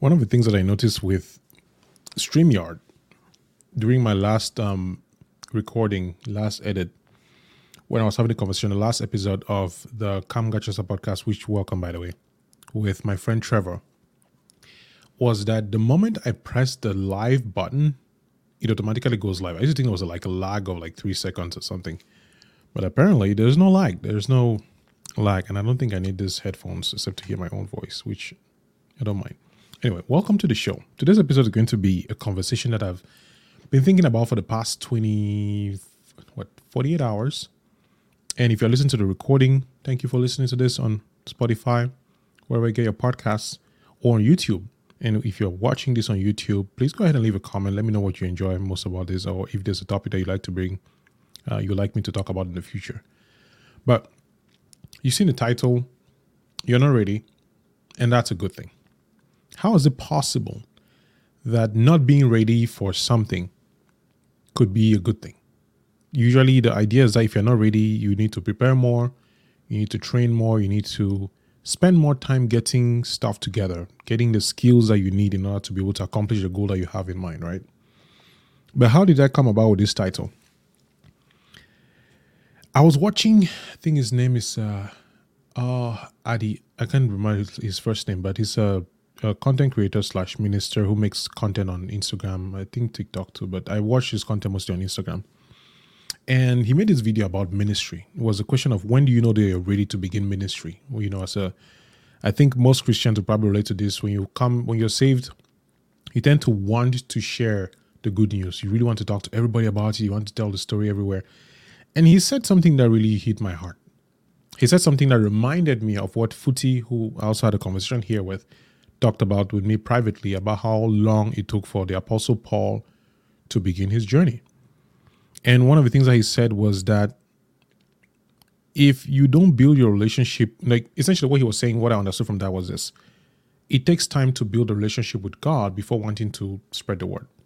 One of the things that I noticed with StreamYard during my last recording, last edit, when I was having a conversation, the last episode of the Cam Gachasa podcast, which welcome by the way, with my friend Trevor, was that the moment I pressed the live button, it automatically goes live. I used to think it was like a lag of like 3 seconds or something. But apparently there's no lag. There's no lag. And I don't think I need these headphones except to hear my own voice, which I don't mind. Anyway, welcome to the show. Today's episode is going to be a conversation that I've been thinking about for the past 48 hours. And if you're listening to the recording, thank you for listening to this on Spotify, wherever you get your podcasts, or on YouTube. And if you're watching this on YouTube, please go ahead and leave a comment. Let me know what you enjoy most about this, or if there's a topic that you'd like to bring, you'd like me to talk about in the future. But you've seen the title, You're Not Ready, and that's a good thing. How is it possible that not being ready for something could be a good thing? Usually the idea is that if you're not ready, you need to prepare more, you need to train more, you need to spend more time getting stuff together, getting the skills that you need in order to be able to accomplish the goal that you have in mind, right? But how did that come about with this title? I was watching, I think his name is Adi. I can't remember his first name, but he's a content creator / minister who makes content on Instagram, I think TikTok too, but I watch his content mostly on Instagram. And he made this video about ministry. It was a question of when do you know that you're ready to begin ministry? Well, you know, I think most Christians will probably relate to this. When you're saved, you tend to want to share the good news. You really want to talk to everybody about it. You want to tell the story everywhere. And he said something that really hit my heart. He said something that reminded me of what Futi, who I also had a conversation here with, talked about with me privately about how long it took for the Apostle Paul to begin his journey. And one of the things that he said was that if you don't build your relationship, like essentially what he was saying, what I understood from that was this: it takes time to build a relationship with God before wanting to spread the word.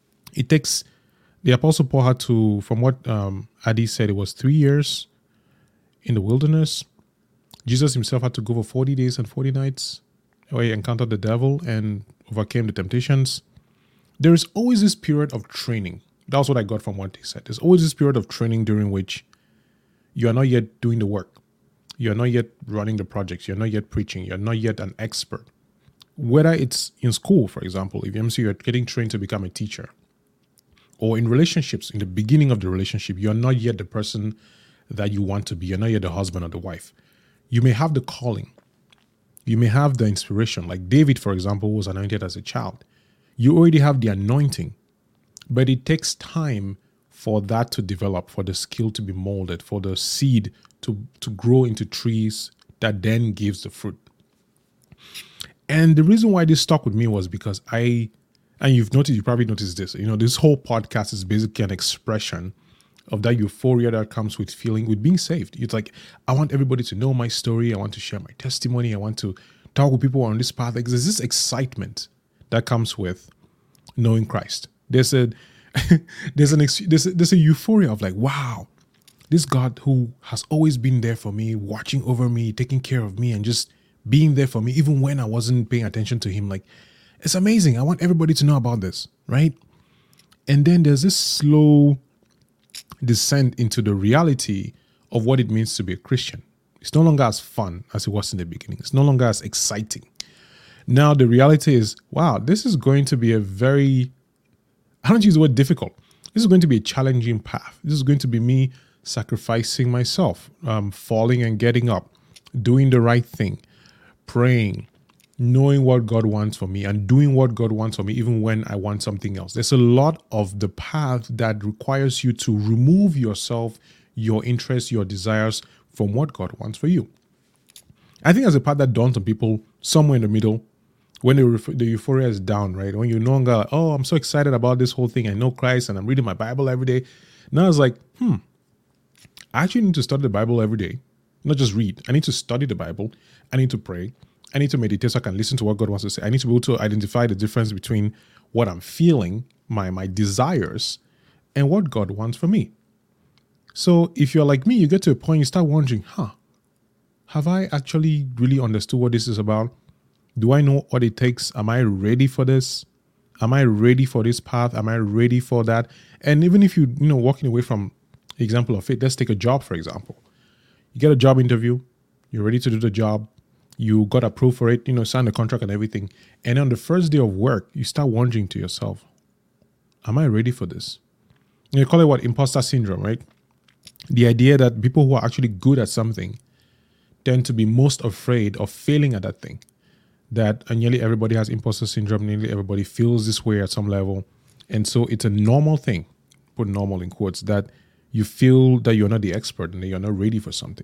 The Apostle Paul had to, from what Adi said, it was 3 years in the wilderness. Jesus himself had to go for 40 days and 40 nights where he encountered the devil and overcame the temptations. There is always this period of training. That's what I got from what he said. There's always this period of training during which you are not yet doing the work. You are not yet running the projects. You're not yet preaching. You're not yet an expert. Whether it's in school, for example, if you're getting trained to become a teacher, or in relationships, in the beginning of the relationship, you're not yet the person that you want to be. You're not yet the husband or the wife. You may have the calling. You may have the inspiration. Like David, for example, was anointed as a child. You already have the anointing. But it takes time for that to develop, for the skill to be molded, for the seed to grow into trees that then gives the fruit. And the reason why this stuck with me was because you probably noticed this, this whole podcast is basically an expression of that euphoria that comes with being saved. It's like, I want everybody to know my story. I want to share my testimony. I want to talk with people on this path. Like, there's this excitement that comes with knowing Christ. There's a euphoria of like, wow, this God who has always been there for me, watching over me, taking care of me, and just being there for me, even when I wasn't paying attention to him. Like, it's amazing. I want everybody to know about this, right? And then there's this slow descent into the reality of what it means to be a Christian. It's no longer as fun as it was in the beginning. It's no longer as exciting. Now the reality is, wow, this is going to be I don't use the word difficult. This is going to be a challenging path. This is going to be me sacrificing myself, falling and getting up, doing the right thing, praying, knowing what God wants for me, and doing what God wants for me even when I want something else. There's a lot of the path that requires you to remove yourself, your interests, your desires from what God wants for you. I think there's a part that dawns on people somewhere in the middle, when the euphoria is down, right? When you're no longer like, oh, I'm so excited about this whole thing. I know Christ and I'm reading my Bible every day. Now it's like, I actually need to study the Bible every day. Not just read. I need to study the Bible. I need to pray. I need to meditate so I can listen to what God wants to say. I need to be able to identify the difference between what I'm feeling, my desires, and what God wants for me. So if you're like me, you get to a point, you start wondering, have I actually really understood what this is about? Do I know what it takes? Am I ready for this? Am I ready for this path? Am I ready for that? And even if walking away from the example of faith, let's take a job, for example. You get a job interview, you're ready to do the job, you got approved for it, sign the contract and everything. And on the first day of work, you start wondering to yourself, am I ready for this? You call it what? Imposter syndrome, right? The idea that people who are actually good at something tend to be most afraid of failing at that thing. That nearly everybody has imposter syndrome, nearly everybody feels this way at some level. And so it's a normal thing, put normal in quotes, that you feel that you're not the expert and that you're not ready for something.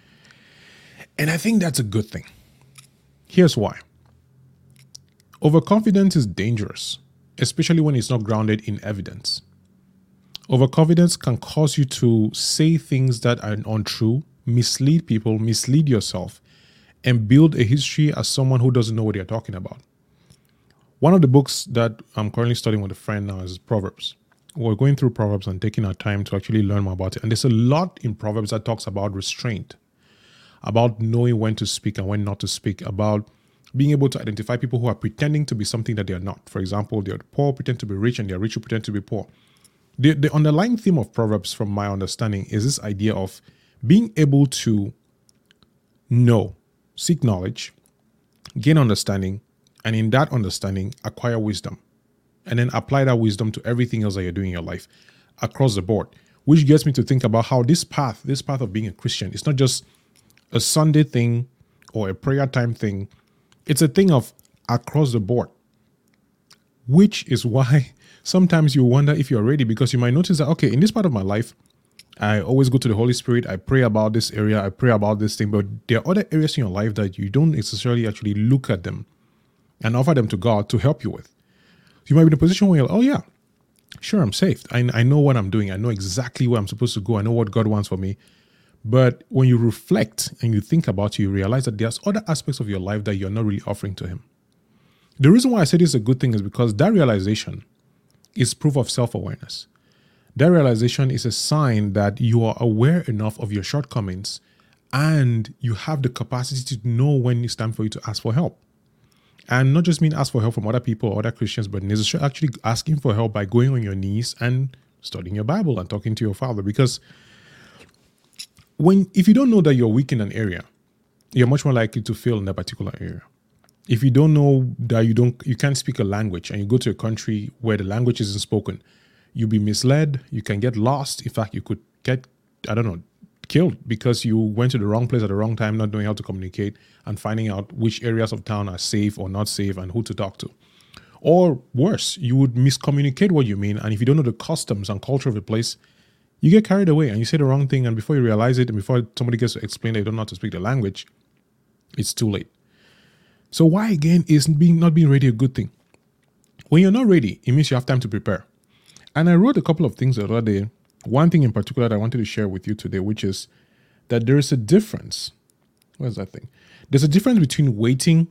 And I think that's a good thing. Here's why. Overconfidence is dangerous, especially when it's not grounded in evidence. Overconfidence can cause you to say things that are untrue, mislead people, mislead yourself, and build a history as someone who doesn't know what you're talking about. One of the books that I'm currently studying with a friend now is Proverbs. We're going through Proverbs and taking our time to actually learn more about it. And there's a lot in Proverbs that talks about restraint, about knowing when to speak and when not to speak, about being able to identify people who are pretending to be something that they are not. For example, they're poor, pretend to be rich, and they're rich who pretend to be poor. The underlying theme of Proverbs, from my understanding, is this idea of being able to know, seek knowledge, gain understanding, and in that understanding, acquire wisdom. And then apply that wisdom to everything else that you're doing in your life across the board. Which gets me to think about how this path of being a Christian, it's not just a Sunday thing or a prayer time thing. It's a thing of across the board. Which is why sometimes you wonder if you're ready, because you might notice that, okay, in this part of my life, I always go to the Holy Spirit. I pray about this area. I pray about this thing. But there are other areas in your life that you don't necessarily actually look at them and offer them to God to help you with. You might be in a position where you're like, oh yeah, sure, I'm saved. I know what I'm doing. I know exactly where I'm supposed to go. I know what God wants for me. But when you reflect and you think about it, you realize that there's other aspects of your life that you're not really offering to Him. The reason why I say this is a good thing is because that realization is proof of self-awareness. That realization is a sign that you are aware enough of your shortcomings and you have the capacity to know when it's time for you to ask for help. And not just mean ask for help from other people or other Christians, but necessarily actually asking for help by going on your knees and studying your Bible and talking to your Father. Because if you don't know that you're weak in an area, you're much more likely to fail in that particular area. If you don't know that you can't speak a language and you go to a country where the language isn't spoken, you'll be misled, you can get lost. In fact, you could get, killed because you went to the wrong place at the wrong time, not knowing how to communicate and finding out which areas of town are safe or not safe and who to talk to. Or worse, you would miscommunicate what you mean. And if you don't know the customs and culture of a place, you get carried away and you say the wrong thing. And before you realize it, and before somebody gets to explain that you don't know how to speak the language, it's too late. So why again is not being ready a good thing? When you're not ready, it means you have time to prepare. And I wrote a couple of things the other day. One thing in particular that I wanted to share with you today, which is that there is a difference. Where's that thing? There's a difference between waiting,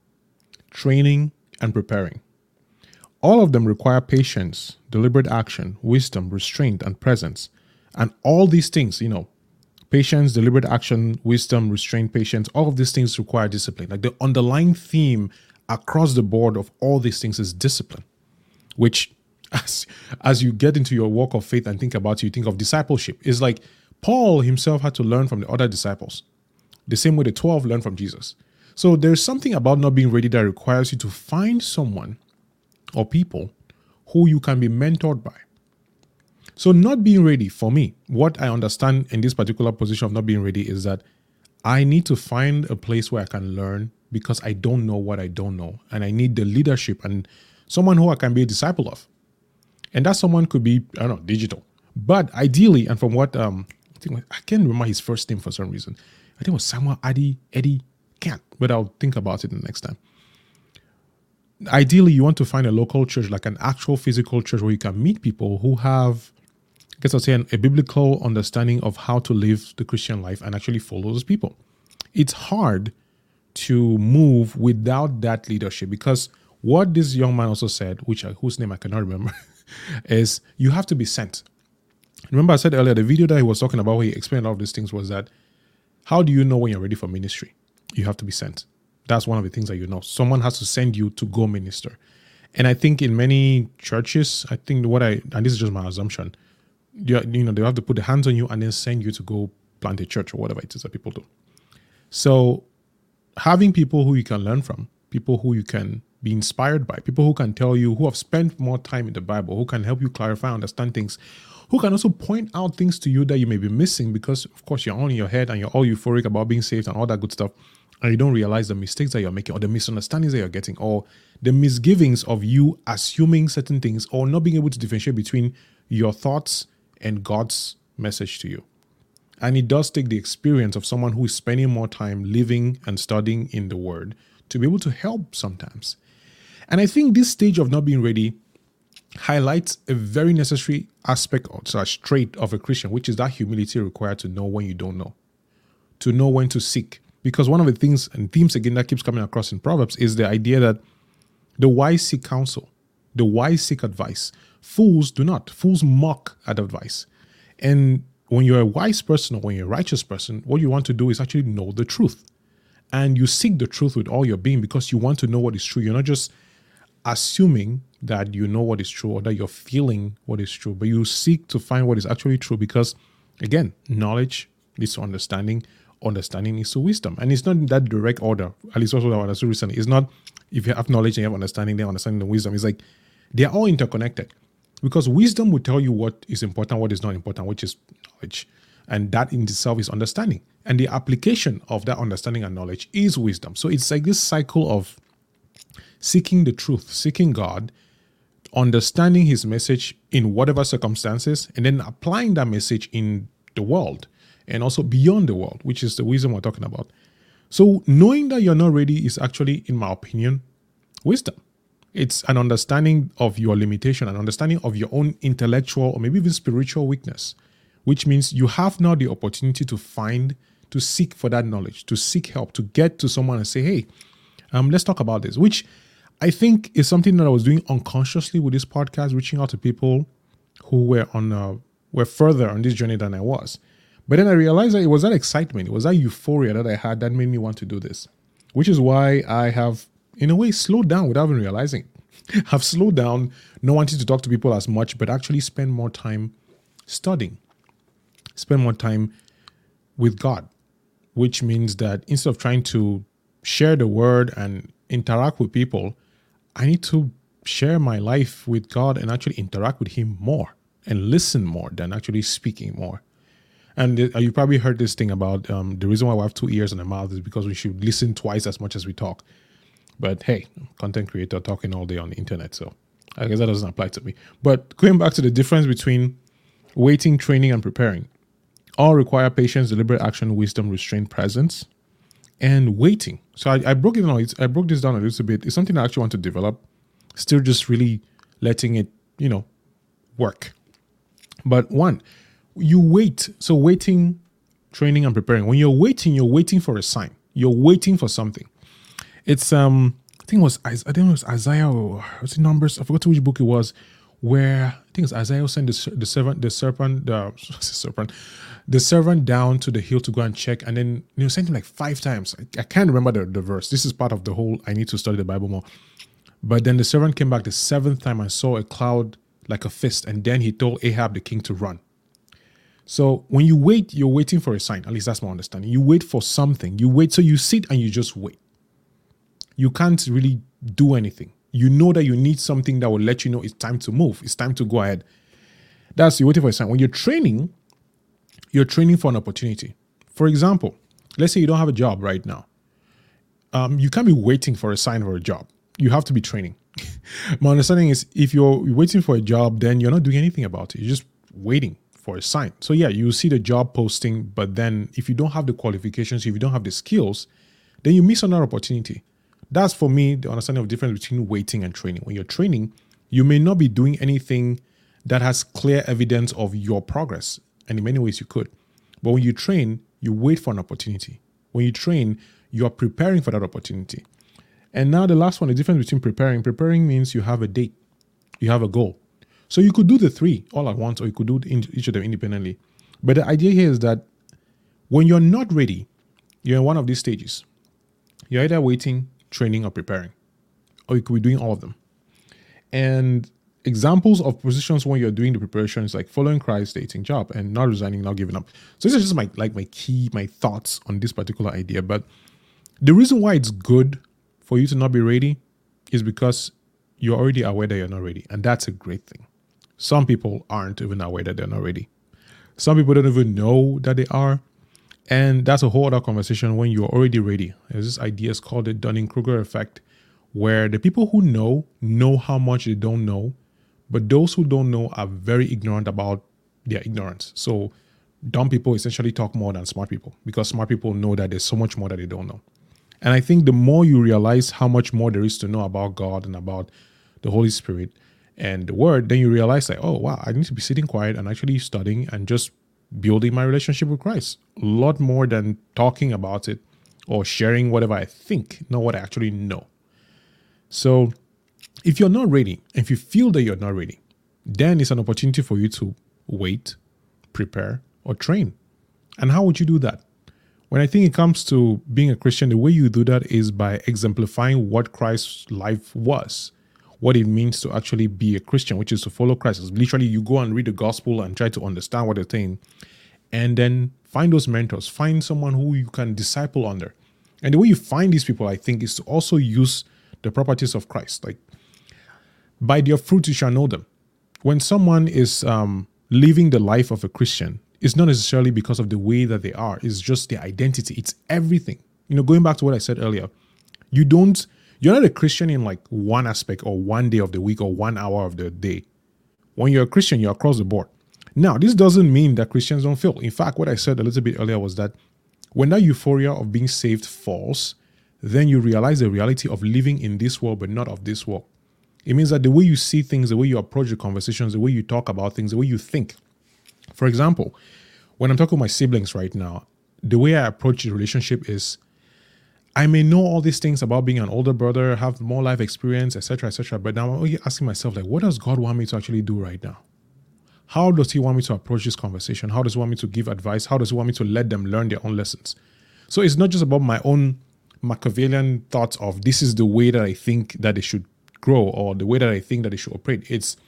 training, and preparing. All of them require patience, deliberate action, wisdom, restraint, and presence. And all these things, patience, deliberate action, wisdom, restraint, patience, all of these things require discipline. Like the underlying theme across the board of all these things is discipline, which as you get into your walk of faith and think about it, you think of discipleship. It's like Paul himself had to learn from the other disciples, the same way the 12 learned from Jesus. So there's something about not being ready that requires you to find someone or people who you can be mentored by. So not being ready, for me, what I understand in this particular position of not being ready is that I need to find a place where I can learn because I don't know what I don't know. And I need the leadership and someone who I can be a disciple of. And that someone could be, digital. But ideally, and from what, I can't remember his first name for some reason. I think it was Samuel Eddie Can't, but I'll think about it the next time. Ideally, you want to find a local church, like an actual physical church where you can meet people who have, I guess I'll say, a biblical understanding of how to live the Christian life and actually follow those people. It's hard to move without that leadership because what this young man also said, whose name I cannot remember, is you have to be sent. Remember I said earlier, the video that he was talking about where he explained all of these things was that how do you know when you're ready for ministry? You have to be sent. That's one of the things that you know. Someone has to send you to go minister. And I think in many churches, I think and this is just my assumption, they have to put the hands on you and then send you to go plant a church or whatever it is that people do. So having people who you can learn from, people who you can be inspired by, people who can tell you, who have spent more time in the Bible, who can help you clarify, understand things, who can also point out things to you that you may be missing because, of course, you're all in your head and you're all euphoric about being saved and all that good stuff, and you don't realize the mistakes that you're making or the misunderstandings that you're getting or the misgivings of you assuming certain things or not being able to differentiate between your thoughts and God's message to you. And it does take the experience of someone who is spending more time living and studying in the Word to be able to help sometimes. And I think this stage of not being ready highlights a very necessary aspect or trait of a Christian, which is that humility required to know when you don't know, to know when to seek. Because one of the things and themes again that keeps coming across in Proverbs is the idea that the wise seek counsel, the wise seek advice. Fools do not. Fools mock at advice. And when you're a wise person or when you're a righteous person, what you want to do is actually know the truth. And you seek the truth with all your being because you want to know what is true. You're not just assuming that you know what is true or that you're feeling what is true, but you seek to find what is actually true because, again, knowledge leads to understanding. Understanding leads to wisdom. And it's not in that direct order. At least also what I understood recently. It's not if you have knowledge and you have understanding, then understanding the wisdom. It's like they're all interconnected. Because wisdom will tell you what is important, what is not important, which is knowledge. And that in itself is understanding. And the application of that understanding and knowledge is wisdom. So it's like this cycle of seeking the truth, seeking God, understanding his message in whatever circumstances, and then applying that message in the world and also beyond the world, which is the wisdom we're talking about. So knowing that you're not ready is actually, in my opinion, wisdom. It's an understanding of your limitation, an understanding of your own intellectual or maybe even spiritual weakness, which means you have now the opportunity to seek for that knowledge, to seek help, to get to someone and say, hey, let's talk about this, which I think is something that I was doing unconsciously with this podcast, reaching out to people who were further on this journey than I was. But then I realized that it was that excitement, it was that euphoria that I had that made me want to do this, which is why I have, in a way, slowed down without even realizing it. I've slowed down, not wanting to talk to people as much, but actually spend more time studying, spend more time with God, which means that instead of trying to share the word and interact with people, I need to share my life with God and actually interact with him more and listen more than actually speaking more. And you probably heard this thing about the reason why we have 2 ears and a mouth is because we should listen twice as much as we talk. But hey, content creator talking all day on the internet, so I guess that doesn't apply to me. But going back to the difference between waiting, training, and preparing, all require patience, deliberate action, wisdom, restraint, presence, and waiting. So I broke it down. I broke this down a little bit. It's something I actually want to develop. Still just really letting it, work. But one, you wait. So waiting, training, and preparing. When you're waiting for a sign. You're waiting for something. It's I think it was Isaiah or was it Numbers? I forgot which book it was. Where I think it's Isaiah sent the servant down to the hill to go and check, and then sent him like 5 times. I can't remember the verse. This is part of the whole I need to study the Bible more. But then the servant came back the 7th time and saw a cloud like a fist, and then he told Ahab the king to run. So when you wait, you're waiting for a sign. At least that's my understanding. You wait for something. You wait, so you sit and you just wait. You can't really do anything. You know that you need something that will let you know it's time to move. It's time to go ahead. That's you're waiting for a sign. When you're training for an opportunity. For example, let's say you don't have a job right now. You can't be waiting for a sign for a job. You have to be training. My understanding is if you're waiting for a job, then you're not doing anything about it. You're just waiting for a sign. So yeah, you see the job posting, but then if you don't have the qualifications, if you don't have the skills, then you miss another opportunity. That's for me the understanding of the difference between waiting and training. When you're training, you may not be doing anything that has clear evidence of your progress. And in many ways you could. But when you train, you wait for an opportunity. When you train, you are preparing for that opportunity. And now the last one, the difference between preparing. Preparing means you have a date. You have a goal. So you could do the 3 all at once, or you could do each of them independently. But the idea here is that when you're not ready, you're in one of these stages. You're either waiting, training, or preparing, or you could be doing all of them. And examples of positions when you're doing the preparation is like following Christ, dating, job, and not resigning, not giving up. So this is just my thoughts on this particular idea. But the reason why it's good for you to not be ready is because you're already aware that you're not ready, and that's a great thing. Some people aren't even aware that they're not ready. Some people don't even know that they are. And that's a whole other conversation when you're already ready. There's this idea, it's called the Dunning-Kruger effect, where the people who know how much they don't know, but those who don't know are very ignorant about their ignorance. So dumb people essentially talk more than smart people because smart people know that there's so much more that they don't know. And I think the more you realize how much more there is to know about God and about the Holy Spirit and the Word, then you realize like, oh, wow, I need to be sitting quiet and actually studying and just building my relationship with Christ. A lot more than talking about it or sharing whatever I think, not what I actually know. So if you're not ready, if you feel that you're not ready, then it's an opportunity for you to wait, prepare, or train. And how would you do that? When I think it comes to being a Christian, the way you do that is by exemplifying what Christ's life was, what it means to actually be a Christian, which is to follow Christ. It's literally, you go and read the gospel and try to understand what they're saying, and then find those mentors, find someone who you can disciple under. And the way you find these people, I think, is to also use the properties of Christ. Like, by their fruits you shall know them. When someone is living the life of a Christian, it's not necessarily because of the way that they are. It's just their identity. It's everything. Going back to what I said earlier, you're not a Christian in like one aspect or one day of the week or 1 hour of the day. When you're a Christian, you're across the board. Now, this doesn't mean that Christians don't fail. In fact, what I said a little bit earlier was that when that euphoria of being saved falls, then you realize the reality of living in this world, but not of this world. It means that the way you see things, the way you approach the conversations, the way you talk about things, the way you think. For example, when I'm talking with my siblings right now, the way I approach the relationship is, I may know all these things about being an older brother, have more life experience, etc., but now I'm asking myself, like, what does God want me to actually do right now? How does he want me to approach this conversation? How does he want me to give advice? How does he want me to let them learn their own lessons? So it's not just about my own Machiavellian thoughts of this is the way that I think that they should grow or the way that I think that they should operate.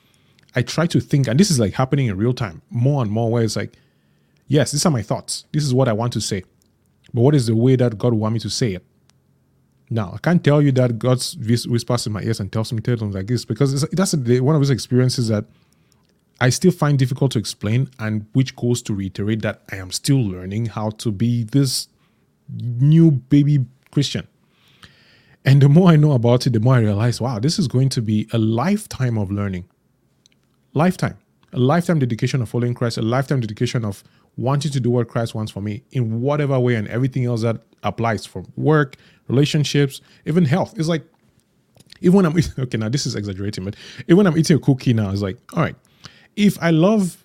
I try to think, and this is like happening in real time, more and more, where it's like, yes, these are my thoughts. This is what I want to say. But what is the way that God would want me to say it? Now, I can't tell you that God whispers in my ears and tells me things like this, because that's one of those experiences that I still find difficult to explain, and which goes to reiterate that I am still learning how to be this new baby Christian. And the more I know about it, the more I realize, wow, this is going to be a lifetime of learning. A lifetime dedication of following Christ, a lifetime dedication of wanting to do what Christ wants for me in whatever way, and everything else that applies for work, relationships, even health. It's like, even when I'm okay, now this is exaggerating, but even when I'm eating a cookie now, it's like, all right, if I love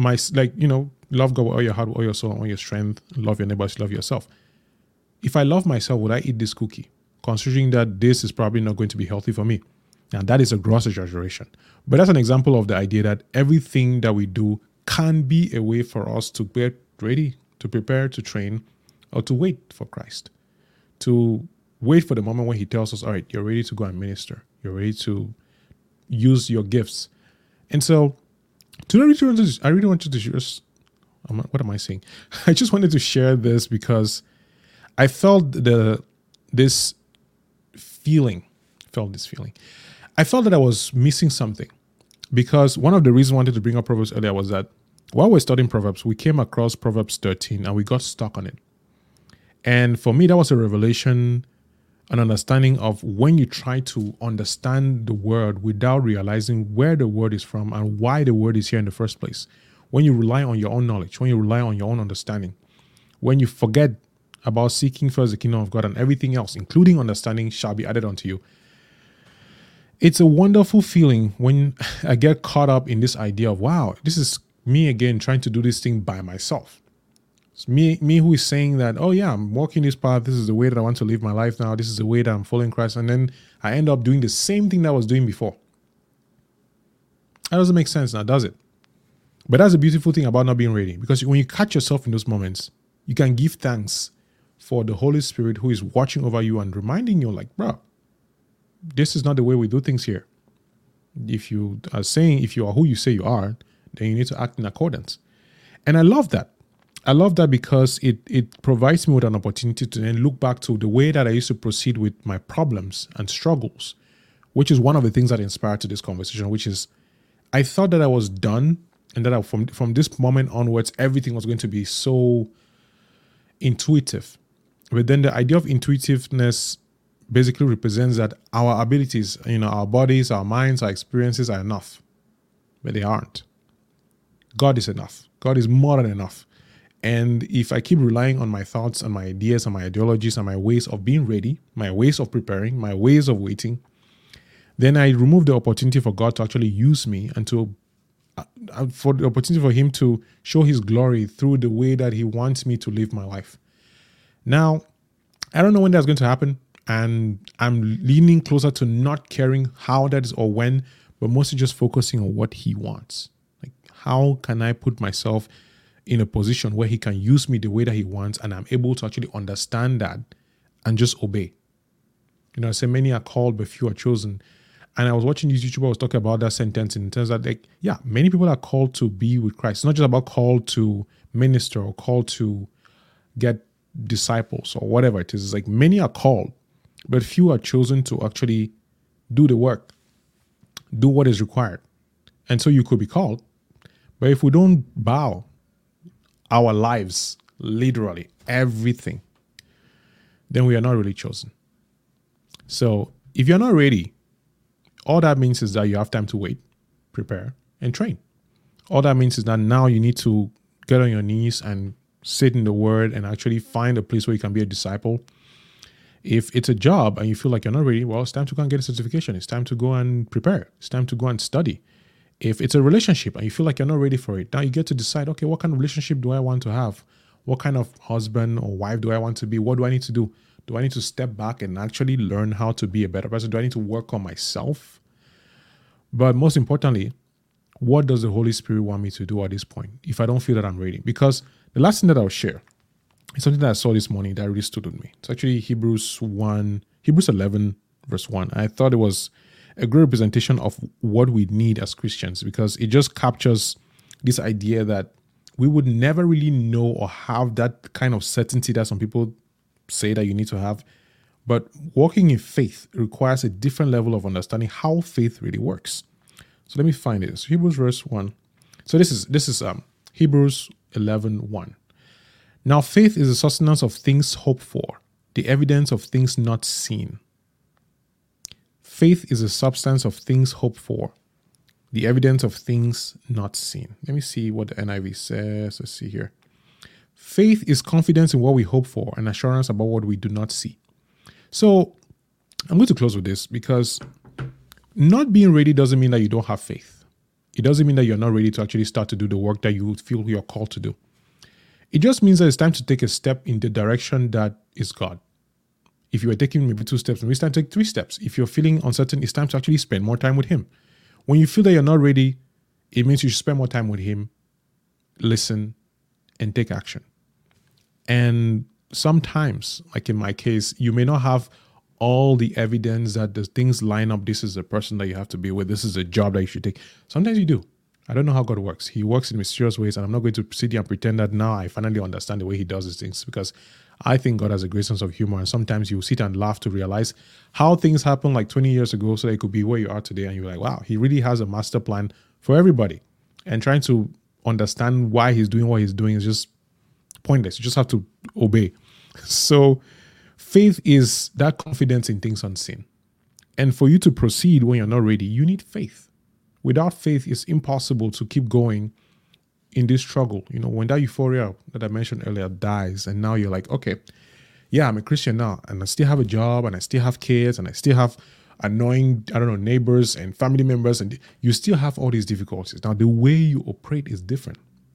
love God with all your heart, with all your soul, all your strength, love your neighbors, love yourself. If I love myself, would I eat this cookie? Considering that this is probably not going to be healthy for me. Now, that is a gross exaggeration. But that's an example of the idea that everything that we do can be a way for us to get ready, to prepare, to train, or to wait for Christ. To wait for the moment when he tells us, all right, you're ready to go and minister. You're ready to use your gifts. And so, I really wanted to just, what am I saying? I just wanted to share this because I felt this feeling. I felt that I was missing something, because one of the reasons I wanted to bring up Proverbs earlier was that while we're studying Proverbs, we came across Proverbs 13 and we got stuck on it. And for me, that was a revelation, an understanding of when you try to understand the word without realizing where the word is from and why the word is here in the first place. When you rely on your own knowledge, when you rely on your own understanding, when you forget about seeking first the kingdom of God, and everything else, including understanding, shall be added unto you. It's a wonderful feeling when I get caught up in this idea of, wow, this is me again trying to do this thing by myself. It's me who is saying that, oh yeah, I'm walking this path. This is the way that I want to live my life now. This is the way that I'm following Christ. And then I end up doing the same thing that I was doing before. That doesn't make sense now, does it? But that's the beautiful thing about not being ready. Because when you catch yourself in those moments, you can give thanks for the Holy Spirit who is watching over you and reminding you, like, bro, this is not the way we do things here. If you are who you say you are, then you need to act in accordance. And I love that. I love that because it provides me with an opportunity to then look back to the way that I used to proceed with my problems and struggles, which is one of the things that inspired to this conversation, which is I thought that I was done and that from this moment onwards, everything was going to be so intuitive. But then the idea of intuitiveness basically represents that our abilities, our bodies, our minds, our experiences are enough, but they aren't. God is enough. God is more than enough. And if I keep relying on my thoughts and my ideas and my ideologies and my ways of being ready, my ways of preparing, my ways of waiting, then I remove the opportunity for God to actually use me and for the opportunity for him to show his glory through the way that he wants me to live my life. Now, I don't know when that's going to happen, and I'm leaning closer to not caring how that is or when, but mostly just focusing on what he wants. Like, how can I put myself in a position where he can use me the way that he wants, and I'm able to actually understand that and just obey. I say many are called, but few are chosen. And I was watching this YouTuber was talking about that sentence in terms that, like, yeah, many people are called to be with Christ. It's not just about called to minister or called to get disciples or whatever it is. It's like many are called, but few are chosen to actually do the work, do what is required. And so you could be called, but if we don't bow our lives, literally everything, then we are not really chosen. So if you're not ready, all that means is that you have time to wait, prepare, and train. All that means is that now you need to get on your knees and sit in the Word and actually find a place where you can be a disciple. If it's a job and you feel like you're not ready, well, it's time to go and get a certification. It's time to go and prepare. It's time to go and study. If it's a relationship and you feel like you're not ready for it, now you get to decide, okay, what kind of relationship do I want to have? What kind of husband or wife do I want to be? What do I need to do? Do I need to step back and actually learn how to be a better person? Do I need to work on myself? But most importantly, what does the Holy Spirit want me to do at this point if I don't feel that I'm ready? Because the last thing that I'll share is something that I saw this morning that really stood with me. It's actually Hebrews 11, verse 1. I thought it was a great representation of what we need as Christians, because it just captures this idea that we would never really know or have that kind of certainty that some people say that you need to have. But walking in faith requires a different level of understanding how faith really works. So let me find it. So Hebrews verse 1. So this is Hebrews 11:1. Now faith is the sustenance of things hoped for, the evidence of things not seen. Faith is the substance of things hoped for, the evidence of things not seen. Let me see what the NIV says. Let's see here. Faith is confidence in what we hope for and assurance about what we do not see. So I'm going to close with this, because not being ready doesn't mean that you don't have faith. It doesn't mean that you're not ready to actually start to do the work that you feel you're called to do. It just means that it's time to take a step in the direction that is God. If you are taking maybe 2 steps, maybe it's time to take 3 steps. If you're feeling uncertain, it's time to actually spend more time with him. When you feel that you're not ready, it means you should spend more time with him, listen, and take action. And sometimes, like in my case, you may not have all the evidence that the things line up. This is the person that you have to be with. This is a job that you should take. Sometimes you do. I don't know how God works. He works in mysterious ways, and I'm not going to sit here and pretend that now I finally understand the way he does these things, because I think God has a great sense of humor, and sometimes you sit and laugh to realize how things happened like 20 years ago so that you could be where you are today, and you're like, wow, he really has a master plan for everybody. And trying to understand why he's doing what he's doing is just pointless. You just have to obey. So faith is that confidence in things unseen. And for you to proceed when you're not ready, you need faith. Without faith, it's impossible to keep going in this struggle. When that euphoria that I mentioned earlier dies, and now you're like, okay, yeah, I'm a Christian now, and I still have a job, and I still have kids, and I still have annoying, neighbors and family members, and you still have all these difficulties. Now, the way you operate is different,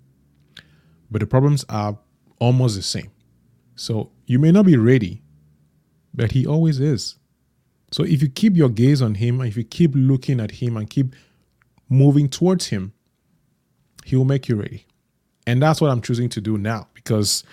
but the problems are almost the same. So you may not be ready, but he always is. So if you keep your gaze on him, and if you keep looking at him and keep moving towards him, he will make you ready. And that's what I'm choosing to do now, because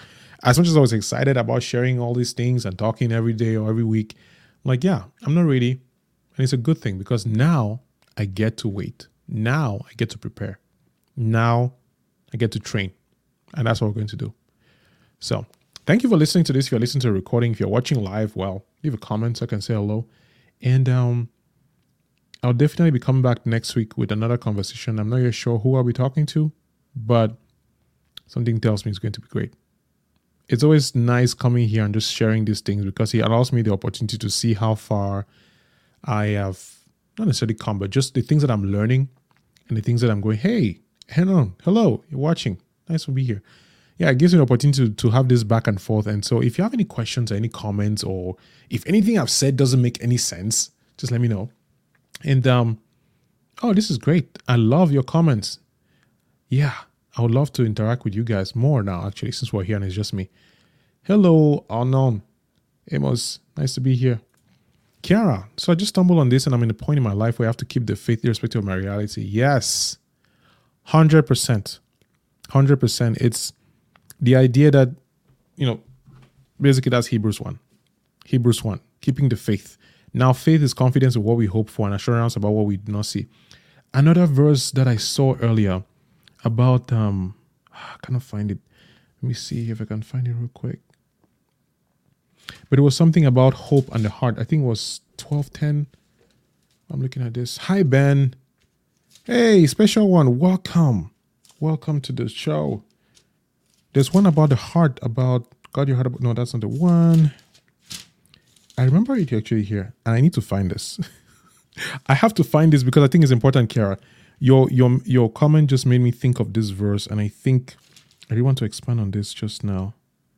As much as I was excited about sharing all these things and talking every day or every week, I'm like, yeah, I'm not ready. And it's a good thing because now I get to wait. Now I get to prepare. Now I get to train. And that's what we're going to do. So thank you for listening to this. If you're listening to a recording, if you're watching live, well, leave a comment so I can say hello. And I'll definitely be coming back next week with another conversation. I'm not yet sure who I'll be talking to, but something tells me it's going to be great. It's always nice coming here and just sharing these things because it allows me the opportunity to see how far I have not necessarily come, but just the things that I'm learning and the things that I'm going, hey, hello, you're watching. Nice to be here. Yeah, it gives me an opportunity to have this back and forth. And so if you have any questions or any comments, or if anything I've said doesn't make any sense, just let me know. And oh, this is great. I love your comments. Yeah, I would love to interact with you guys more now, actually, since we're here and it's just me. Hello, Unknown. Amos, nice to be here. Kiara, so I just stumbled on this and I'm in a point in my life where I have to keep the faith irrespective of my reality. Yes, 100%. 100%. It's the idea that, basically that's Hebrews 1. Hebrews 1, keeping the faith. Now, faith is confidence in what we hope for and assurance about what we do not see. Another verse that I saw earlier about, I cannot find it. Let me see if I can find it real quick. But it was something about hope and the heart. I think it was 12:10. I'm looking at this. Hi, Ben. Hey, special one. Welcome. Welcome to the show. There's one about the heart, about God, your heart. About, no, that's not the one. I remember it actually here, and I need to find this. I have to find this because I think it's important, Kiara. Your comment just made me think of this verse, and I think I really want to expand on this just now.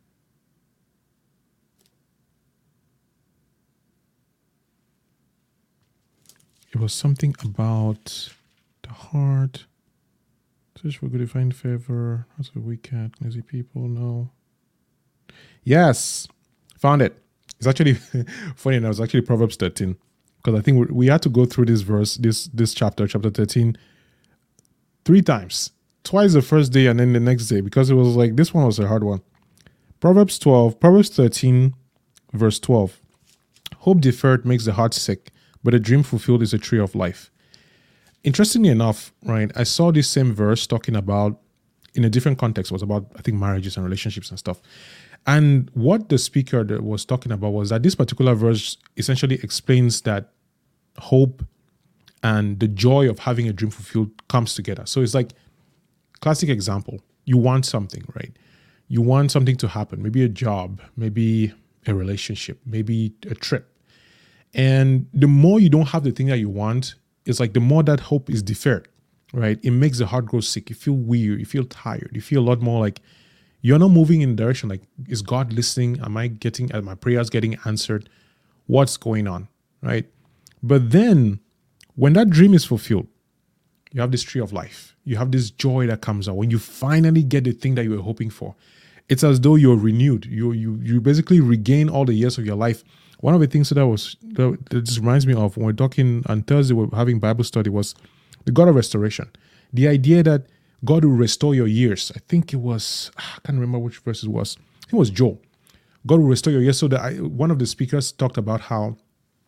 It was something about the heart. Search for good to find favor. That's a weak cat. Lazy people. No. Yes, found it. It's actually funny. And it was actually Proverbs 13 because I think we had to go through this verse, this chapter 13, 3 times. Twice the first day and then the next day because it was like this one was a hard one. Proverbs 13, verse 12. Hope deferred makes the heart sick, but a dream fulfilled is a tree of life. Interestingly enough, right, I saw this same verse talking about, in a different context, was about, I think, marriages and relationships and stuff. And what the speaker was talking about was that this particular verse essentially explains that hope and the joy of having a dream fulfilled comes together. So it's like, classic example, you want something, right? You want something to happen, maybe a job, maybe a relationship, maybe a trip. And the more you don't have the thing that you want, it's like the more that hope is deferred, right? It makes the heart grow sick. You feel weird. You feel tired. You feel a lot more like you're not moving in the direction. Like, is God listening? Are my prayers getting answered? What's going on, right? But then when that dream is fulfilled, you have this tree of life. You have this joy that comes out when you finally get the thing that you were hoping for. It's as though you're renewed. You basically regain all the years of your life. One of the things that just reminds me of when we're talking on Thursday, we're having Bible study, was the God of restoration. The idea that God will restore your years. I think it was, I can't remember which verse it was. I think it was Joel. God will restore your years. So that one of the speakers talked about how,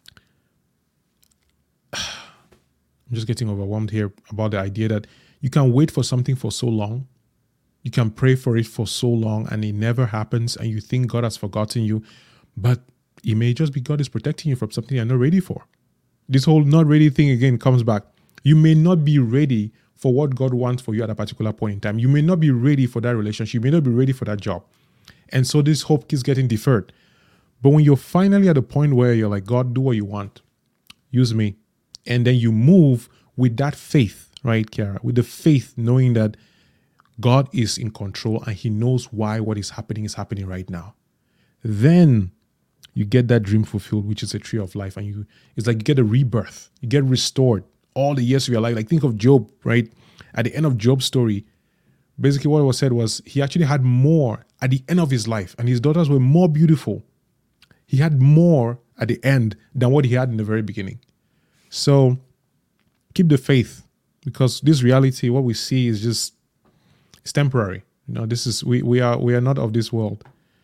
I'm just getting overwhelmed here about the idea that you can wait for something for so long. You can pray for it for so long and it never happens and you think God has forgotten you. But it may just be God is protecting you from something you're not ready for. This whole not ready thing again comes back. You may not be ready for what God wants for you at a particular point in time. You may not be ready for that relationship. You may not be ready for that job. And so this hope keeps getting deferred. But when you're finally at a point where you're like, God, do what you want. Use me. And then you move with that faith, right, Kiara? With the faith knowing that God is in control and he knows why what is happening right now. Then you get that dream fulfilled, which is a tree of life. And it's like you get a rebirth. You get restored all the years of your life. Like think of Job, right? At the end of Job's story, basically what was said was he actually had more at the end of his life. And his daughters were more beautiful. He had more at the end than what he had in the very beginning. So keep the faith because this reality, what we see is just, it's temporary. This is, we are not of this world.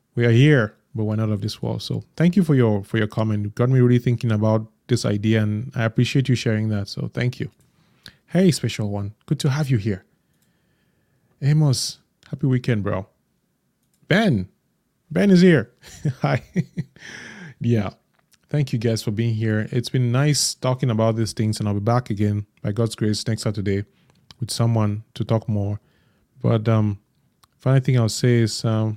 We are here, but we're not of this world. So thank you for your comment. It got me really thinking about this idea, and I appreciate you sharing that. So thank you. Hey, special one. Good to have you here. Amos, happy weekend, bro. Ben is here. Hi. Yeah. Thank you guys for being here. It's been nice talking about these things, and I'll be back again by God's grace next Saturday with someone to talk more. But final thing I'll say is, so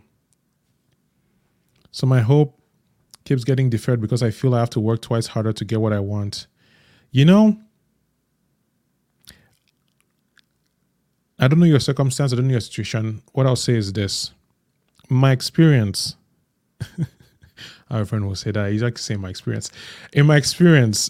my hope keeps getting deferred because I feel I have to work twice harder to get what I want. You know, I don't know your circumstance. I don't know your situation. What I'll say is this. My experience, our friend will say that. He's like saying my experience. In my experience,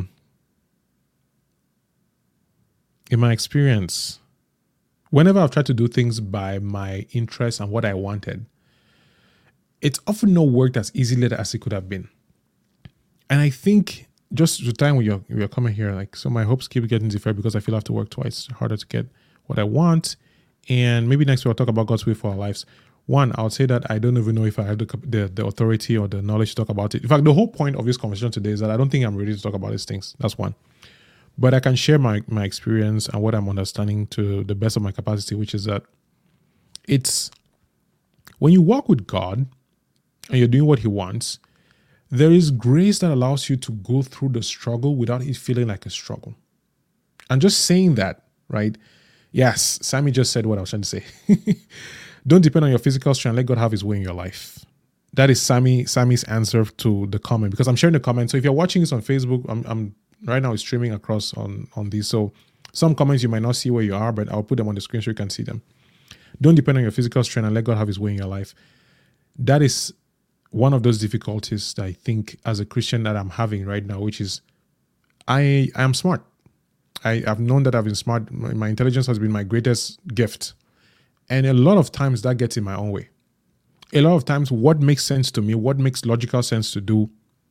whenever I've tried to do things by my interest and what I wanted, it's often not worked as easily as it could have been. And I think just the time when you're coming here, like, so my hopes keep getting deferred because I feel I have to work twice harder to get what I want. And maybe next week I'll talk about God's will for our lives. One, I would say that I don't even know if I have the authority or the knowledge to talk about it. In fact, the whole point of this conversation today is that I don't think I'm ready to talk about these things. That's one. But I can share my experience and what I'm understanding to the best of my capacity, which is that it's when you walk with God and you're doing what He wants, there is grace that allows you to go through the struggle without it feeling like a struggle. And just saying that, right? Yes, Sammy just said what I was trying to say. Don't depend on your physical strength. Let God have His way in your life. That is Sammy's answer to the comment, because I'm sharing the comment. So if you're watching this on Facebook, I'm right now it's streaming across on these. So some comments you might not see where you are, but I'll put them on the screen so you can see them. Don't depend on your physical strength and let God have His way in your life. That is one of those difficulties that I think as a Christian that I'm having right now, which is I am smart. I've known that I've been smart. My intelligence has been my greatest gift. And a lot of times that gets in my own way. A lot of times what makes sense to me, what makes logical sense to do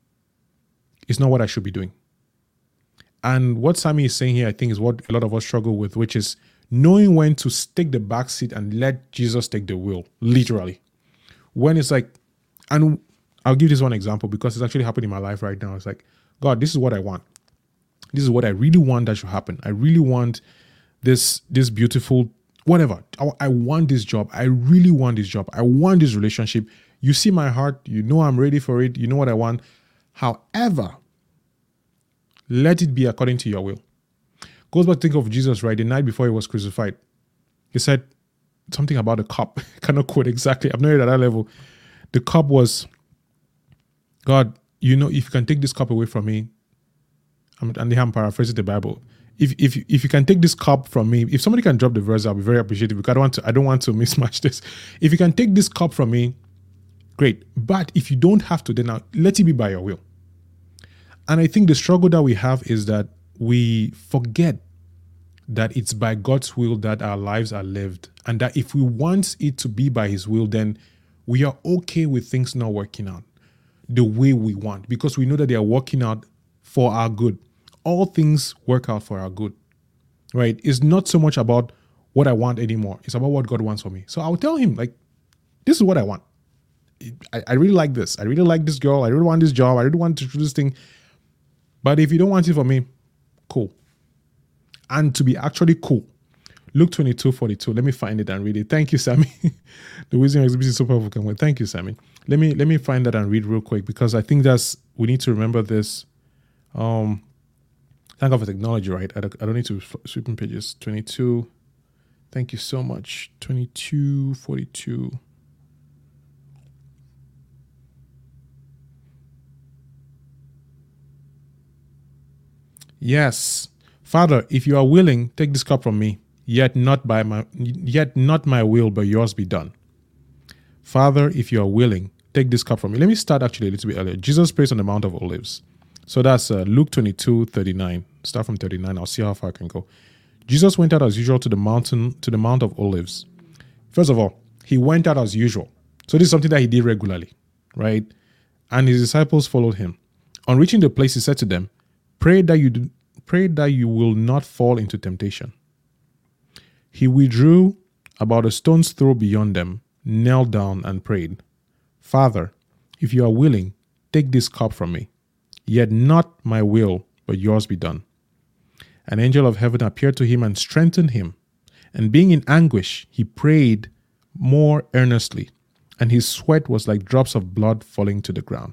is not what I should be doing. And what Sammy is saying here, I think, is what a lot of us struggle with, which is knowing when to take the back seat and let Jesus take the wheel, literally. When it's like, and I'll give this one example because it's actually happening in my life right now. It's like, God, this is what I want. This is what I really want that should happen. I really want this beautiful, whatever. I want this job. I really want this job. I want this relationship. You see my heart. You know I'm ready for it. You know what I want. However, let it be according to your will. Goes back to think of Jesus, right? The night before He was crucified. He said something about a cup. I cannot quote exactly. I'm not at that level. The cup was, God, you know, if you can take this cup away from me, and I'm paraphrasing the Bible. If you can take this cup from me, if somebody can drop the verse, I'll be very appreciative because I don't want to mismatch this. If you can take this cup from me, great. But if you don't have to, then now let it be by your will. And I think the struggle that we have is that we forget that it's by God's will that our lives are lived. And that if we want it to be by His will, then we are okay with things not working out the way we want, because we know that they are working out for our good. All things work out for our good, right? It's not so much about what I want anymore. It's about what God wants for me. So I'll tell Him, like, this is what I want. I really like this. I really like this girl. I really want this job. I really want to do this thing. But if you don't want it for me, cool. And to be actually cool, Luke 22:42. Let me find it and read it. Thank you, Sammy. The wisdom exhibition is so powerful. Thank you, Sammy. Let me find that and read real quick, because I think we need to remember this. Thank God for technology, right? I don't need to sweep in pages. 22. Thank you so much. 22:42. Yes. Father, if you are willing, take this cup from me, yet not my will, but yours be done. Father, if you are willing, take this cup from me. Let me start actually a little bit earlier. Jesus prays on the Mount of Olives. So that's Luke 22:39. Start from 39. I'll see how far I can go. Jesus went out as usual to the Mount of Olives. First of all, He went out as usual. So this is something that He did regularly, right? And His disciples followed Him. On reaching the place, He said to them, Pray that you will not fall into temptation. He withdrew about a stone's throw beyond them, knelt down and prayed, Father, if you are willing, take this cup from me. Yet not my will, but yours be done. An angel of heaven appeared to him and strengthened him. And being in anguish, he prayed more earnestly, and his sweat was like drops of blood falling to the ground.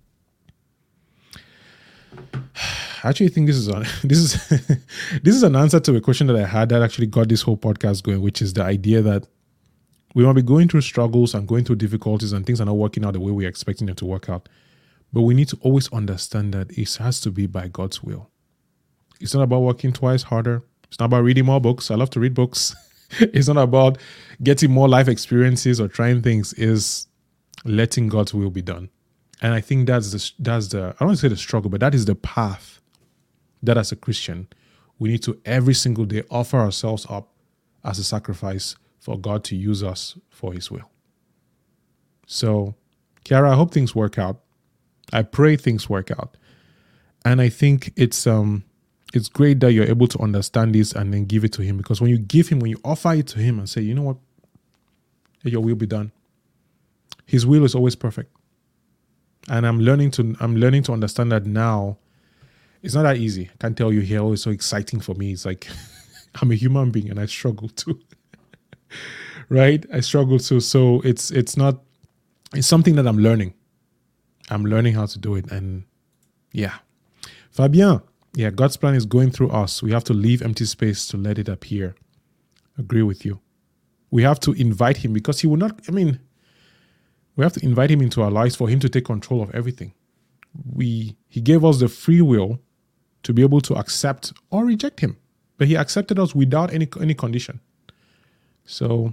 I actually think this is this is an answer to a question that I had that actually got this whole podcast going, which is the idea that we might be going through struggles and going through difficulties and things are not working out the way we're expecting them to work out. But we need to always understand that it has to be by God's will. It's not about working twice harder. It's not about reading more books. I love to read books. It's not about getting more life experiences or trying things. It's letting God's will be done. And I think that's the I don't want to say the struggle, but that is the path that as a Christian, we need to every single day offer ourselves up as a sacrifice for God to use us for his will. So, Kiara, I hope things work out. I pray things work out. And I think it's great that you're able to understand this and then give it to him, because when you offer it to him and say, you know what, your will be done, his will is always perfect. And I'm learning to understand that now. It's not that easy. I can't tell you here, it's so exciting for me. It's like I'm a human being and I struggle too. Right? I struggle too. So it's something that I'm learning. I'm learning how to do it. And yeah. Fabien, yeah, God's plan is going through us. We have to leave empty space to let it appear. Agree with you. We have to invite him because he will not, we have to invite him into our lives for him to take control of everything. He gave us the free will to be able to accept or reject him. But he accepted us without any condition. So,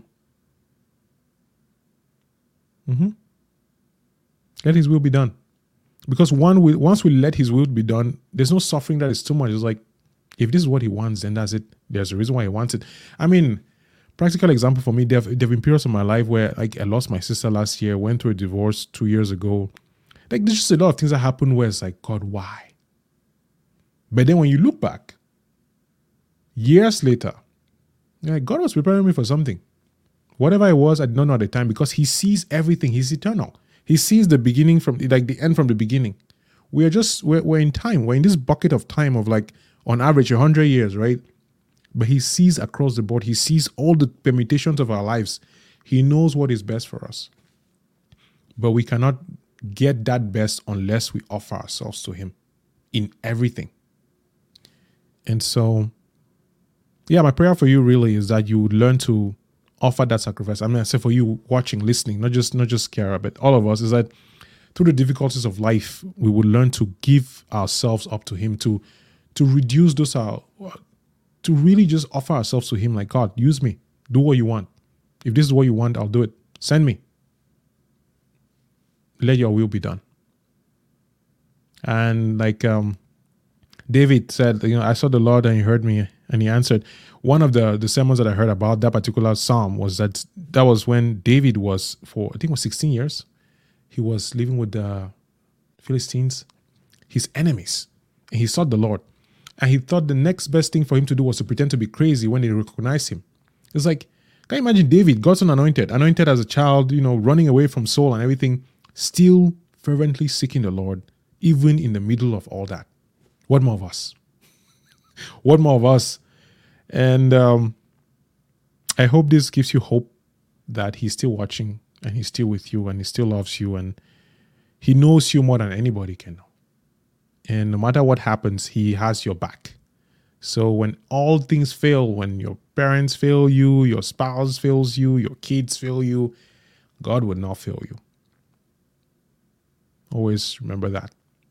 let his will be done. Because once we let his will be done, there's no suffering that is too much. It's like, if this is what he wants, then that's it. There's a reason why he wants it. Practical example for me, there have been periods of my life where I lost my sister last year, went through a divorce 2 years ago. There's just a lot of things that happen where it's like, God, why? But then when you look back, years later, God was preparing me for something. Whatever it was, I did not know at the time, because he sees everything. He's eternal. He sees the beginning from the end from the beginning. We're in time. We're in this bucket of time of on average 100 years, right? But he sees across the board. He sees all the permutations of our lives. He knows what is best for us. But we cannot get that best unless we offer ourselves to him in everything. And so, yeah, my prayer for you really is that you would learn to offer that sacrifice. I say for you watching, listening, not just Kiara, but all of us, is that through the difficulties of life, we would learn to give ourselves up to him, to reduce those, to really just offer ourselves to him like, God, use me. Do what you want. If this is what you want, I'll do it. Send me. Let your will be done. And David said, I saw the Lord and he heard me and he answered. One of the sermons that I heard about that particular psalm was that was when David was, for I think it was 16 years, he was living with the Philistines, his enemies, and he sought the Lord. And he thought the next best thing for him to do was to pretend to be crazy when they recognized him. It's like, can you imagine David, God's anointed as a child, running away from Saul and everything, still fervently seeking the Lord, even in the middle of all that. What more of us? What more of us? And I hope this gives you hope that he's still watching and he's still with you and he still loves you and he knows you more than anybody can know. And no matter what happens, he has your back. So when all things fail, when your parents fail you, your spouse fails you, your kids fail you, God would not fail you. Always remember that.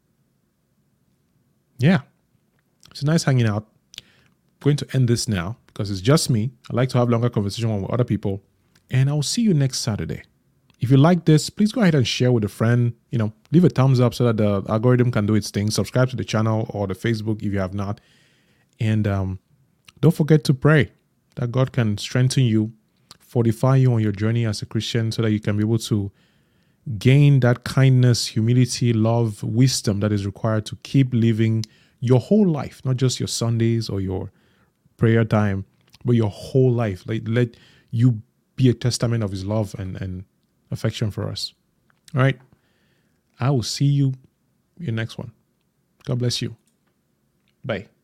Yeah. It's nice hanging out. I'm going to end this now because it's just me. I like to have longer conversation with other people. And I'll see you next Saturday. If you like this, please go ahead and share with a friend. Leave a thumbs up so that the algorithm can do its thing. Subscribe to the channel or the Facebook if you have not. And don't forget to pray that God can strengthen you, fortify you on your journey as a Christian so that you can be able to gain that kindness, humility, love, wisdom that is required to keep living your whole life, not just your Sundays or your prayer time, but your whole life. Let you be a testament of his love and affection for us. All right. I will see you in the next one. God bless you. Bye.